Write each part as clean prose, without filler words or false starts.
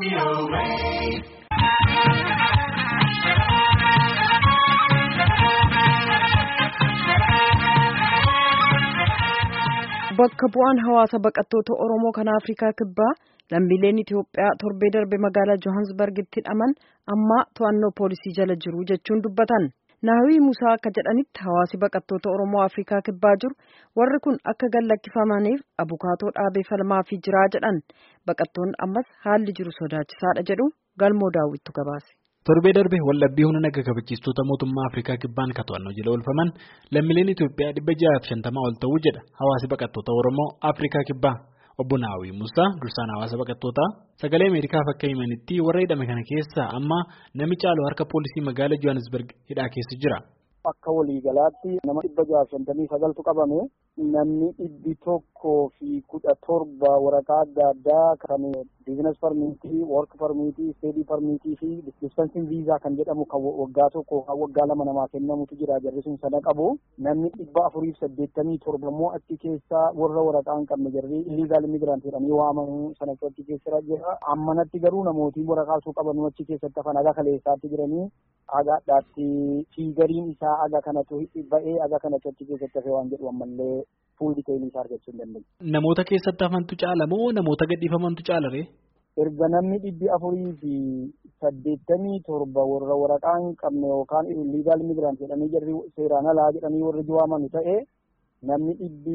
Bakka bu'aan hawaasa baqattoota Oromoo kan Afrikaa Kibbaa lammiileen Itoophiyaa torbee darbe magaalaa Johannesburgitti hidhaman amma to'annoo poolisii jala jiru jechuun dubbatan. Naawii Musaa akka jedhanitti hawaasi baqattoota Oromoo Afrikaa Kibbaa jiru warri kun akka gallakkifamaniif abukaatoo dhaabee falmaafii jiraa jedhan. Baqattoonni ammas haalli jiru sodaachisaadha jedhu Galmoo Daawwittu gabaase. Torbee darbe wallabbii humna naga kabachiistota mootummaa Afrikaa Kibbaan kan to'annoo jala oolfaman lammiileen Itoophiyaa 650 ol ta'uu jedha hawaasi baqattoota Oromoo Afrikaa Kibbaa. Obbo Naawii Musaa dursaan hawaasa baqattootaa sagalee Ameerikaaf akka himanitti warra hidhame kana keessaa amma nami caalu harka poolisii magaalaa Johannesburg hidhaa keessa jira. Akka waliigalaatti nama 659tu qabame namni 117 waraqaa adda addaa kan biizines permiitii, work permiitii, steedii permiitii fi dispensing viizaa kan jedhamu kan waggaa tokko kan waggaa lama namaa kennamutu jira jarri sun sana qabu. Namni 487 immoo achi keessaa warra waraqaa hin qabne jarri illegal immigrant jedhanii waamamu sanatu achi keessa jira. Ammanatti garuu namootiin waraqaa suu qabanuu achi keessatti hafan aga kaleessaatti jiranii agaadhaatti fiigariin isaa aga kanatu ba'ee aga kanatu achi keessatti hafe waan jedhu ammallee fuul diteelii isaa argachuu hin dandeenye. Namoota keessatti hafantu caala moo namoota gadhiifamantu caalaree? Erga namni 487 warra waraqaa hin qabne yookaan illegal immigrant jedhanii jarri seeraan alaa jedhanii warri waamamu ta'e namni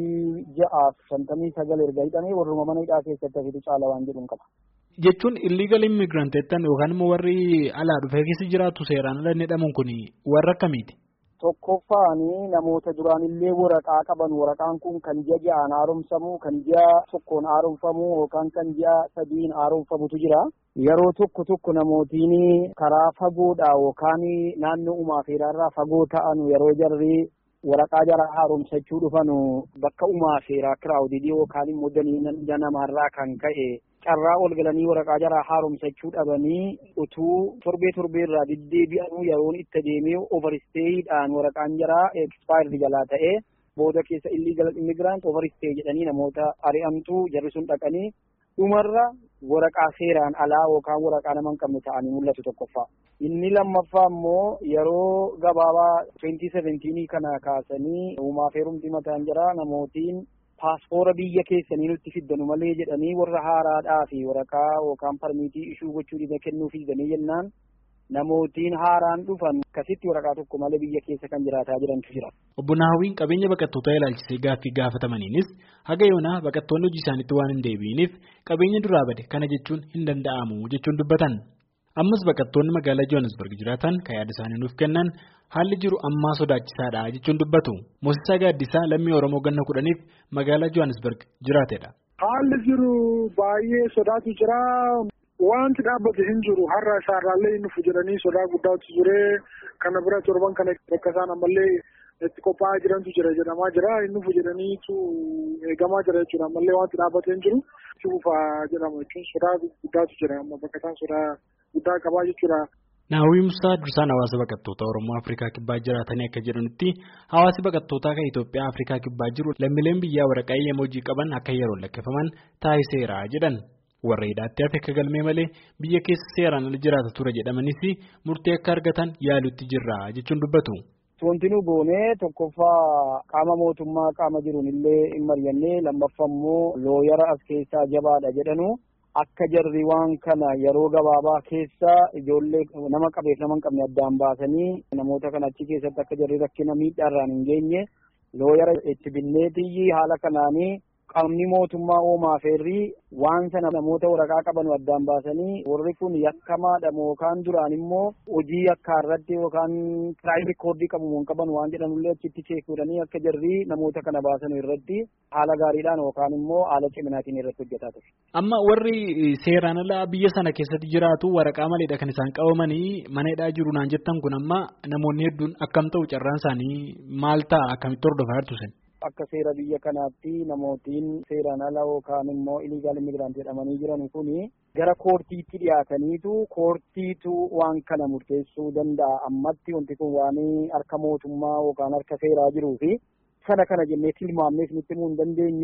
659 erga hidhamee warruma mana hidhaa keessatti hafetu caala waan jedhuun qaba. Jechuun illegal immigrant jettan yookaan immoo warri alaa dhufee keessa jiraatu seeraan ala jedhamuun kun warra akkamiiti? Tokkoffaanii namoota duraanillee waraqaa qaban waraqaan kun kan ji'a ja'aan haaromsamu kan ji'a tokkoon haaromfamu yookaan kan ji'a sadiin haaromfamutu jira. Yeroo tokko namootiin karaa fagoodha yookaan naannoo uumaaferaa fagoo ta'an yeroo jarri waraqaa jara haaromsachuu dhufanu bakka uumaaferaa kiraawdidii yookaan immoo danii namaarraa kan ka'e carraa ol galanii waraqaa jara haaromsachuu dhabanii utuu torbeerraa deddeebi'anuu yeroon itti deemee overstaydhaan waraqaan jara expired jalaa ta'e booda keessa illegal immigrant overstay jedhanii namoota ari'amtuu jarri sun dhaqanii dhumarra waraqaa seeraan alaa yookaan waraqaa nama hin qabne ta'anii mul'atu tokkoffaa. Inni lammaffaa immoo yeroo gabaabaa 2017 kana kaasanii uumaaferumti mataan jira namootiin paaspoora biyya keessanii nutti fiddanu malee jedhanii warra haaraadhaa fi waraqaa yookaan parmiitii ishuu gochuu dhiba kennuu fiddanii jennaan namootiin haaraan dhufan akkasitti waraqaa tokko malee biyya keessa kan jiraataa jirantu jira. Obbo Naawiin qabeenya baqattootaa ilaalchisee gaaffii gaafatamaniinis haga yoonaa baqattoonni hojii isaaniitti waan hin deebi'iniif qabeenya duraa bade kana jechuun hin danda'amu jechuun dubbatan. Ammas baqattoonni magaalaa Johannesburg jiraatan kan yaada isaanii nuuf kennan haalli jiru ammaa sodaachisaadha jechuun dubbatu. Moosisaa Gaaddisaa lammii Oromoo ganna 10f magaalaa Johannesburg jiraatedha. Haalli jiru baay'ee sodaatu jira. Wanti dhaabbate hin jiru har'a isaarraallee inni jedhanii sodaa guddaatu ture. Kana bira torban kana bakka isaan ammallee itti qophaa'aa jirantu jira jedhamaa jira. Inni jedhaniitu eegamaa jira jechuudha. Ammallee wanti dhaabbate hin jiru. Shufaa jedhama jechuun sodaa guddaatu jira. Amma bakka isaan sodaa guddaa qabaa jechuudha. Naawii Musaa dursaan hawaasa baqattoota Oromoo Afrikaa Kibbaa jiraatanii akka jedhanitti hawaasi baqattootaa kan Itoophiyaa Afrikaa Kibbaa jiru lammiileen biyyaa waraqaa eeyyama hojii qaban akka yeroo lakkifaman taasiseera jedhan. Warra hidhaatti hafe akka galmee malee biyya keessa seeraan ala jiraata ture jedhamanis murtee akka argatan yaalutti jirra jechuun dubbatu. Wanti nu goonee tokkoffaa qaama mootummaa qaama jiruun illee hin mari'annee lammaffaa immoo looyara as keessaa jabaadha jedhanu. Akka jarri waan kana yeroo gabaabaa keessa ijoollee nama qabeef nama hin qabne addaan baasanii namoota kana achi keessatti akka jarri rakkina miidhaarraan hin geenye looyara itti binneetii haala kanaanii qaamni mootummaa oomaaferrii waan sana namoota waraqaa qaban addaan baasanii warri kun yakkamaadha yookaan duraan immoo hojii yakkaa irratti yookaan kiraayim rikoordii qabu hin qaban waan jedhanullee achitti cheekuudhanii akka jarri namoota kana baasan irratti haala gaariidhaan yookaan immoo haala ciminaatiin irratti hojjetaa ture. Amma warri seeraan alaa biyya sana keessatti jiraatu waraqaa maleedha kan isaan qabamanii mana hidhaa jiru naan jettan kun amma namoonni hedduun akkam ta'u carraan isaanii maal ta'a akkamitti hordofaa jirtu sen? Akka seera biyya kanaatti namootiin seeraan ala yookaan immoo illegal immigrant jedhamanii jiran kuni gara koortiitti dhiyaataniitu koortiitu waan kana murteessuu danda'a. Ammatti wanti kun waan harka mootummaa yookaan harka seeraa jiruu fi sana kana jennee tilmaamnees nutti himuu hin dandeenyu.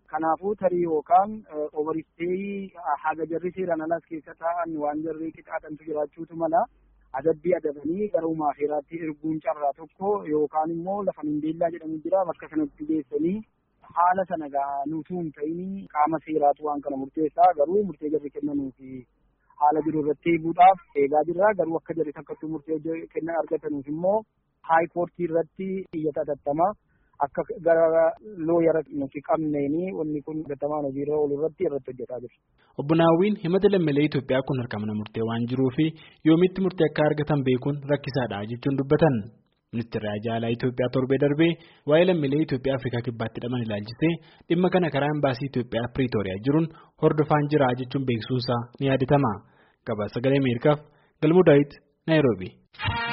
Kanaafuu tarii yookaan overstay haga jarri seeraan alas keessa taa'an waan jarri qixaaxantu jiraachuutu mala adabbii adabanii gara uumaa seeraatti erguun carraa tokko yookaan immoo lafa mindeellaa jedhamu jira bakka sanatti geessanii haala sana nutuu hin ta'in qaama seeraatu waan kana murteessaa garuu murtee jarri kennanuu fi haala jiru irratti eeguudhaaf eegaa jirra garuu akka jarri takkattuu murtee kennan argatanuuf immoo haayikoortii irratti iyyata hatattamaa akka gara looyara nuti qabneeni wanni kun hatattamaan hojiirra oolu irratti hojjetaa jirra. Obbo Naawwiin himata lammiilee Itoophiyaa kun harka mana murtee waan jiruu fi yoomitti murtee akka argatan beekuun rakkisaadha jechuun dubbatan. Ministeerri Haajaalaa Itoophiyaa torbee darbee waa'ee lammiilee Itoophiyaa Afrikaa kibbaatti hidhaman ilaalchisee dhimma kana karaa embaasii Itoophiyaa Piriitooriyaa jiruun hordofaan jira jechuun beeksisuusaa ni yaadatama. Gabaasa Sagalee Ameerikaaf Galmuu Daawit Naayiroobii.